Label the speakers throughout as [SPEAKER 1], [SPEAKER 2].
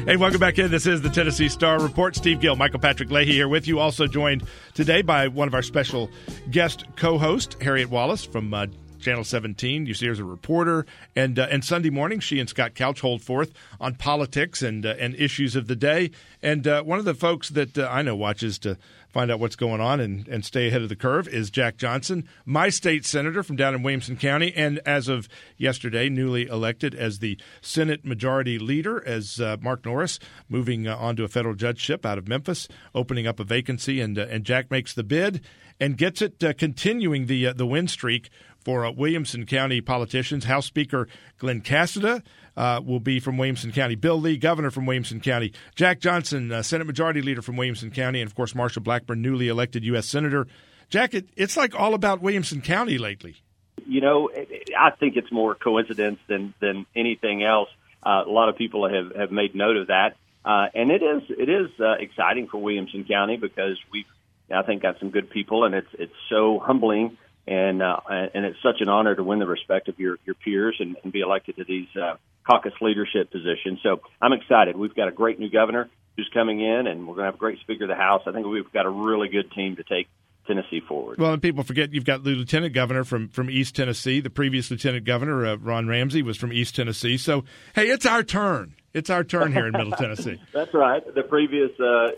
[SPEAKER 1] Hey, welcome back in. This is the Tennessee Star Report. Steve Gill, Michael Patrick Leahy here with you. Also joined today by one of our special guest co-hosts, Harriet Wallace from Channel 17. You see her as a reporter. And Sunday morning, she and Scott Couch hold forth on politics and issues of the day. And one of the folks that I know watches to find out what's going on and stay ahead of the curve is Jack Johnson, my state senator from down in Williamson County, and as of yesterday, newly elected as the Senate Majority Leader, as Mark Norris moving on to a federal judgeship out of Memphis, opening up a vacancy, and Jack makes the bid and gets it, continuing the win streak for Williamson County politicians. House Speaker Glenn Cassida will be from Williamson County. Bill Lee, governor from Williamson County. Jack Johnson, Senate Majority Leader from Williamson County. And, of course, Marsha Blackburn, newly elected U.S. Senator. Jack, it's like all about Williamson County lately.
[SPEAKER 2] You know, I think it's more coincidence than anything else. A lot of people have made note of that. And it is exciting for Williamson County because we've, I think, got some good people, and it's so humbling. And it's such an honor to win the respect of your peers and be elected to these caucus leadership positions. So I'm excited. We've got a great new governor who's coming in, and we're going to have a great Speaker of the House. I think we've got a really good team to take Tennessee forward.
[SPEAKER 1] Well, and people forget you've got the lieutenant governor from East Tennessee. The previous lieutenant governor, Ron Ramsey, was from East Tennessee. So, hey, it's our turn. It's our turn here in Middle Tennessee.
[SPEAKER 2] That's right. The previous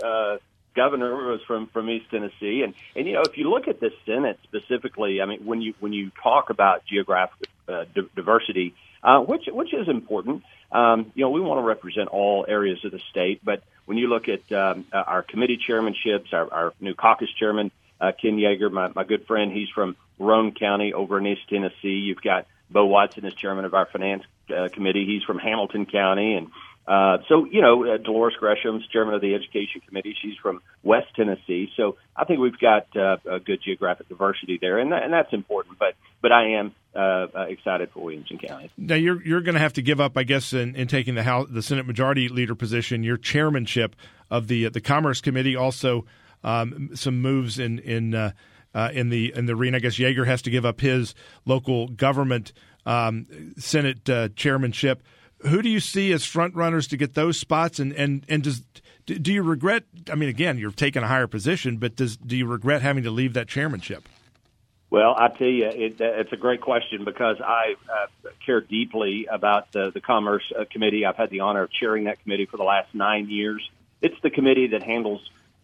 [SPEAKER 2] governor was from East Tennessee, and you know, if you look at the Senate specifically, I mean, when you talk about geographic diversity, which is important, you know, we want to represent all areas of the state. But when you look at our committee chairmanships, our new caucus chairman, Ken Yeager, my good friend, he's from Roane County over in East Tennessee. You've got Bo Watson as chairman of our finance committee. He's from Hamilton County, and so, you know, Dolores Gresham's chairman of the Education Committee. She's from West Tennessee. So I think we've got a good geographic diversity there, and that's important. But I am excited for Williamson County.
[SPEAKER 1] Now, you're going to have to give up, I guess, in taking the Senate Majority Leader position, your chairmanship of the Commerce Committee. Also, some moves in the arena. I guess Yeager has to give up his local government Senate chairmanship. Who do you see as front runners to get those spots? And do you regret? I mean, again, you're taking a higher position, but do you regret having to leave that chairmanship?
[SPEAKER 2] Well, I tell you, it's a great question because I care deeply about the Commerce Committee. I've had the honor of chairing that committee for the last 9 years. It's the committee that handles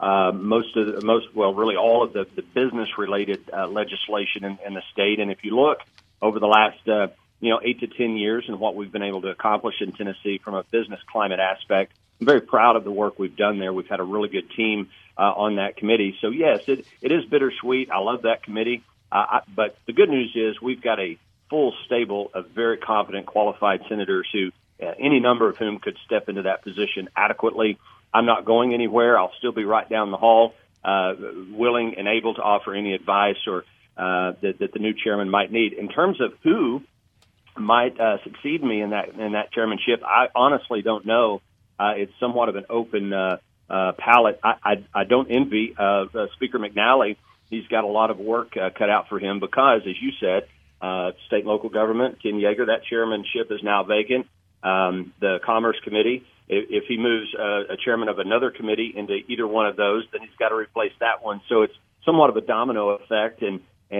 [SPEAKER 2] really all of the business-related legislation in the state. And if you look over the last 8 to 10 years and what we've been able to accomplish in Tennessee from a business climate aspect, I'm very proud of the work we've done there. We've had a really good team on that committee. So, yes, it is bittersweet. I love that committee. But the good news is we've got a full stable of very competent, qualified senators who, any number of whom could step into that position adequately. I'm not going anywhere. I'll still be right down the hall, willing and able to offer any advice or that the new chairman might need. In terms of who might succeed me in that chairmanship, I honestly don't know. It's somewhat of an open palette. I don't envy Speaker McNally. He's got a lot of work cut out for him because, as you said, state and local government, Ken Yeager, that chairmanship is now vacant. The Commerce Committee, if he moves a chairman of another committee into either one of those, then he's got to replace that one. So it's somewhat of a domino effect, and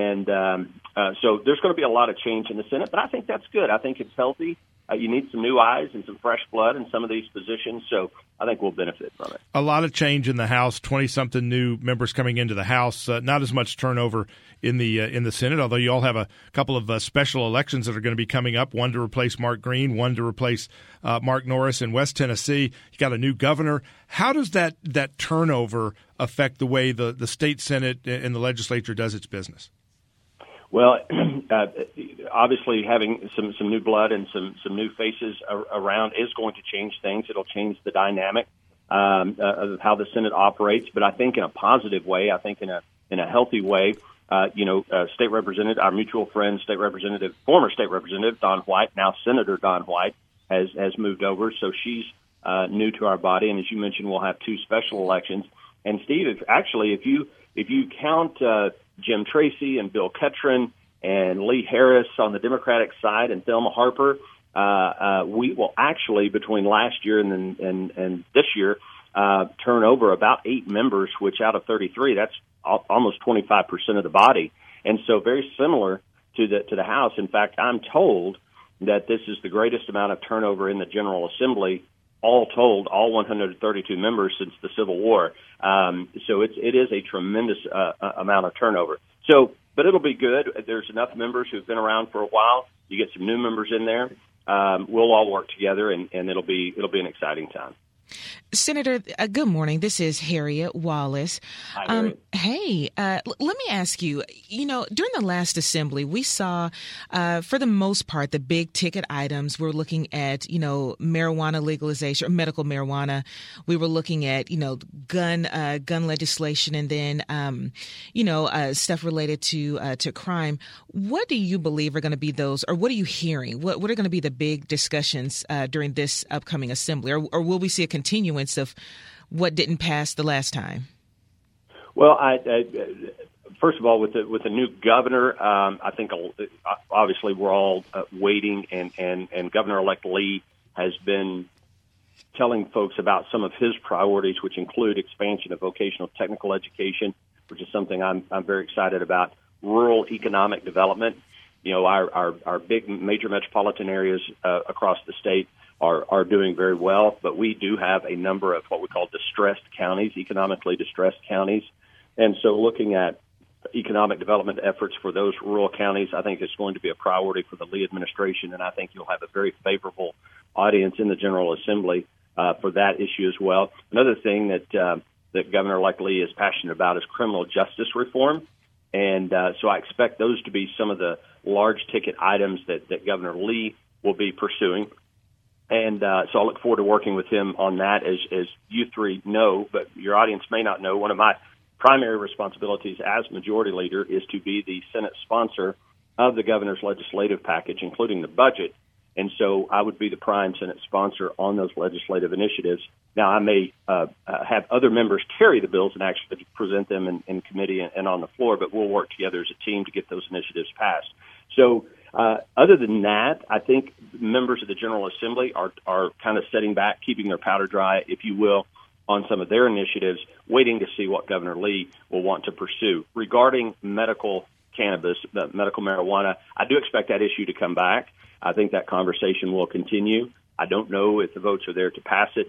[SPEAKER 2] so there's going to be a lot of change in the Senate, but I think that's good. I think it's healthy. You need some new eyes and some fresh blood in some of these positions, so I think we'll benefit from it.
[SPEAKER 1] A lot of change in the House, 20-something new members coming into the House, not as much turnover in the Senate, although you all have a couple of special elections that are going to be coming up, one to replace Mark Green, one to replace Mark Norris in West Tennessee. You got a new governor. How does that turnover affect the way the state Senate and the legislature does its business?
[SPEAKER 2] Well, obviously having some new blood and some new faces around is going to change things. It'll change the dynamic of how the Senate operates, but I think in a positive way. I think in a healthy way. State representative, our mutual friend, former state representative Dawn White, now Senator Dawn White, has moved over, so she's new to our body. And as you mentioned, we'll have two special elections. And Steve, if you count Jim Tracy and Bill Ketron and Lee Harris on the Democratic side and Thelma Harper, we will actually, between last year and this year, turn over about 8 members, which out of 33, that's almost 25% of the body. And so very similar to the House. In fact, I'm told that this is the greatest amount of turnover in the General Assembly, all told, all 132 members since the Civil War. So it is a tremendous amount of turnover. So, but it'll be good. There's enough members who've been around for a while. You get some new members in there. We'll all work together, and it'll be an exciting time.
[SPEAKER 3] Senator, good morning. This is Harriet Wallace.
[SPEAKER 2] Hi, Harriet.
[SPEAKER 3] Hey, let me ask you, during the last assembly, we saw, for the most part, the big ticket items. We're looking at, marijuana legalization, or medical marijuana. We were looking at, gun legislation, and then, stuff related to crime. What do you believe are going to be those, or what are you hearing? What are going to be the big discussions during this upcoming assembly, or will we see a continuance of what didn't pass the last time?
[SPEAKER 2] Well, first of all, with the new governor, I think obviously we're all waiting, and Governor-elect Lee has been telling folks about some of his priorities, which include expansion of vocational technical education, which is something I'm very excited about. Rural economic development. Our big major metropolitan areas across the state are doing very well, but we do have a number of what we call distressed counties, economically distressed counties. And so looking at economic development efforts for those rural counties, I think it's going to be a priority for the Lee administration, and I think you'll have a very favorable audience in the General Assembly for that issue as well. Another thing that Governor-elect Lee is passionate about is criminal justice reform. And so I expect those to be some of the large ticket items that Governor Lee will be pursuing. And so I look forward to working with him on that. As you three know, but your audience may not know, one of my primary responsibilities as majority leader is to be the Senate sponsor of the governor's legislative package, including the budget. And so I would be the prime Senate sponsor on those legislative initiatives. Now, I may have other members carry the bills and actually present them in committee and on the floor, but we'll work together as a team to get those initiatives passed. So other than that, I think members of the General Assembly are kind of sitting back, keeping their powder dry, if you will, on some of their initiatives, waiting to see what Governor Lee will want to pursue. Regarding medical cannabis, medical marijuana, I do expect that issue to come back. I think that conversation will continue. I don't know if the votes are there to pass it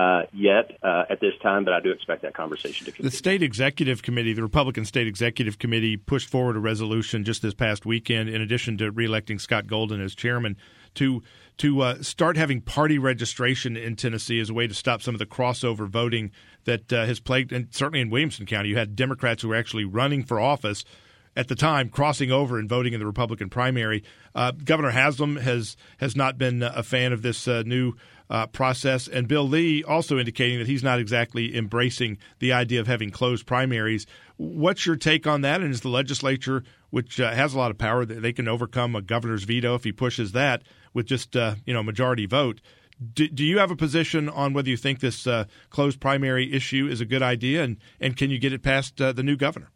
[SPEAKER 2] yet at this time, but I do expect that conversation to continue.
[SPEAKER 1] The state executive committee, the Republican state executive committee, pushed forward a resolution just this past weekend, in addition to reelecting Scott Golden as chairman, to start having party registration in Tennessee as a way to stop some of the crossover voting that has plagued, and certainly in Williamson County, you had Democrats who were actually running for office at the time, crossing over and voting in the Republican primary. Governor Haslam has not been a fan of this new process, and Bill Lee also indicating that he's not exactly embracing the idea of having closed primaries. What's your take on that? And is the legislature, which has a lot of power, they can overcome a governor's veto if he pushes that with just majority vote? Do you have a position on whether you think this closed primary issue is a good idea, and can you get it past the new governor?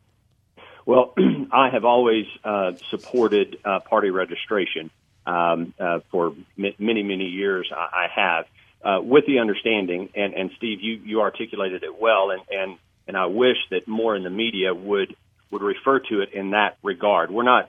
[SPEAKER 2] Well, I have always supported party registration for many, many years. I have, with the understanding, and Steve, you articulated it well, and I wish that more in the media would refer to it in that regard. We're not.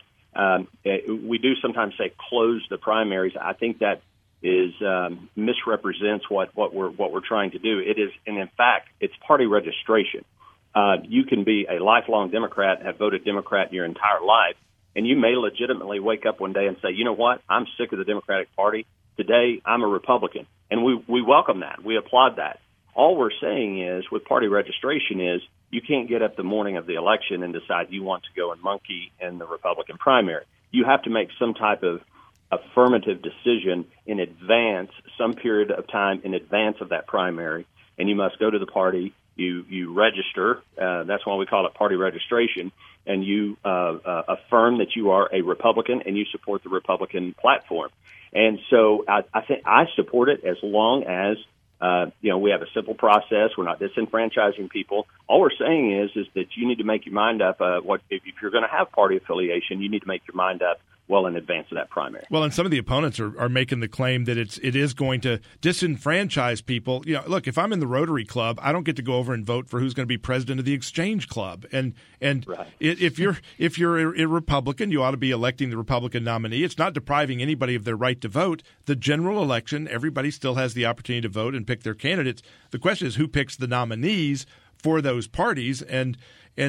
[SPEAKER 2] We do sometimes say close the primaries. I think that is misrepresents what we're trying to do. It is, and in fact, it's party registration. You can be a lifelong Democrat, have voted Democrat your entire life, and you may legitimately wake up one day and say, you know what, I'm sick of the Democratic Party. Today, I'm a Republican. And we welcome that. We applaud that. All we're saying is, with party registration, is you can't get up the morning of the election and decide you want to go and monkey in the Republican primary. You have to make some type of affirmative decision in advance, some period of time in advance of that primary, and you must go to the party. You register. That's why we call it party registration, and you affirm that you are a Republican and you support the Republican platform. And so I think I support it as long as we have a simple process. We're not disenfranchising people. All we're saying is that you need to make your mind up. If you're going to have party affiliation, you need to make your mind up well in advance of that primary.
[SPEAKER 1] Well, and some of the opponents are making the claim that it is going to disenfranchise people. Look, if I'm in the Rotary Club, I don't get to go over and vote for who's going to be president of the Exchange Club. And
[SPEAKER 2] right.
[SPEAKER 1] if you're a Republican, you ought to be electing the Republican nominee. It's not depriving anybody of their right to vote. The general election, everybody still has the opportunity to vote and pick their candidates. The question is who picks the nominees for those parties, and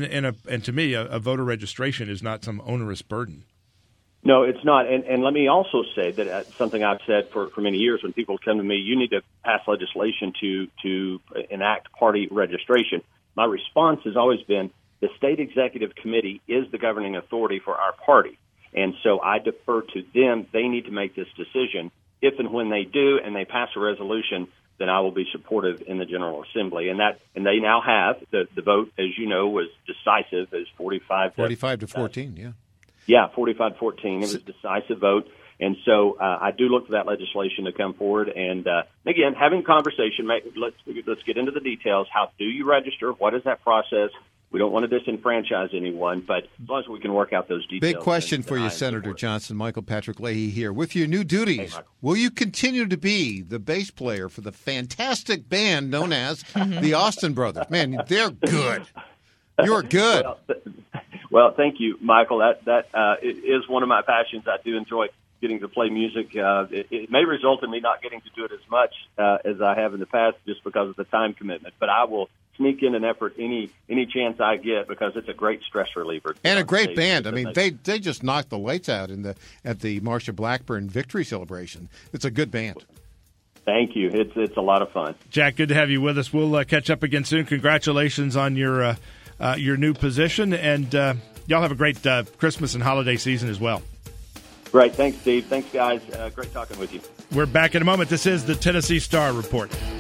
[SPEAKER 1] to me, a voter registration is not some onerous burden.
[SPEAKER 2] No, it's not. And let me also say that something I've said for many years when people come to me, you need to pass legislation to enact party registration. My response has always been the state executive committee is the governing authority for our party. And so I defer to them. They need to make this decision. If and when they do and they pass a resolution, then I will be supportive in the General Assembly. And they now have the vote, as you know, was decisive as 45
[SPEAKER 4] to 14, yeah.
[SPEAKER 2] Yeah, 45-14. It was a decisive vote. And so I do look for that legislation to come forward. And, again, having a conversation, let's get into the details. How do you register? What is that process? We don't want to disenfranchise anyone, but as long as we can work out those details.
[SPEAKER 4] Big question for you, Senator Johnson. Michael Patrick Leahy here. With your new duties, will you continue to be the bass player for the fantastic band known as the Austin Brothers? Man, they're good. You're good.
[SPEAKER 2] Well, thank you, Michael. That is one of my passions. I do enjoy getting to play music. It may result in me not getting to do it as much as I have in the past just because of the time commitment, but I will sneak in an effort any chance I get because it's a great stress reliever.
[SPEAKER 4] And a great band. I mean, they just knocked the lights out at the Marsha Blackburn victory celebration. It's a good band.
[SPEAKER 2] Thank you. It's a lot of fun.
[SPEAKER 1] Jack, good to have you with us. We'll catch up again soon. Congratulations on your new position, and y'all have a great Christmas and holiday season as well.
[SPEAKER 2] Great. Thanks, Steve. Thanks, guys. Great talking with you.
[SPEAKER 1] We're back in a moment. This is the Tennessee Star Report.